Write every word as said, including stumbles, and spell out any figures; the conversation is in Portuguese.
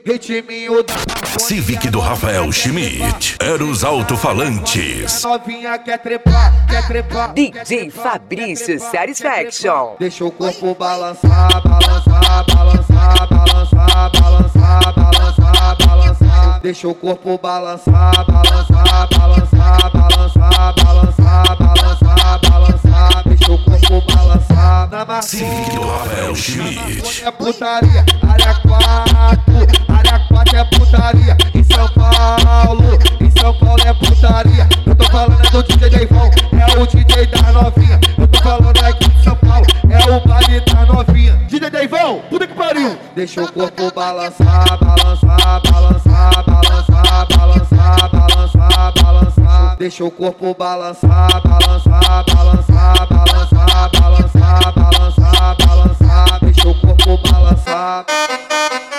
ritminho da Civic do Rafael Schmidt, Eros Alto-Falantes. Novinha quer trepar, quer trepar. D J Fabrício Satisfaction. Deixa o corpo balançar, balançar, balançar, balançar, balançar, balançar, balançar. Deixa o corpo balançar, balançar, balançar, balançar, balançar, balançar, balançar. Deixa o corpo balançar. Na Civic do Rafael Schmidt. É putaria, área quatro, área quatro é putaria. Em São Paulo, em São Paulo é putaria. Eu tô falando é do D J Deivão, é o D J da novinha. Eu tô falando aqui de São Paulo, é o baile da novinha. D J Deivão, puta que pariu. Deixa o corpo balançar, balançar, balançar, balançar, balançar, balançar, balançar. Deixa o corpo balançar, balançar, balançar, balançar, balançar, balançar, balançar. Deixa o corpo balançar.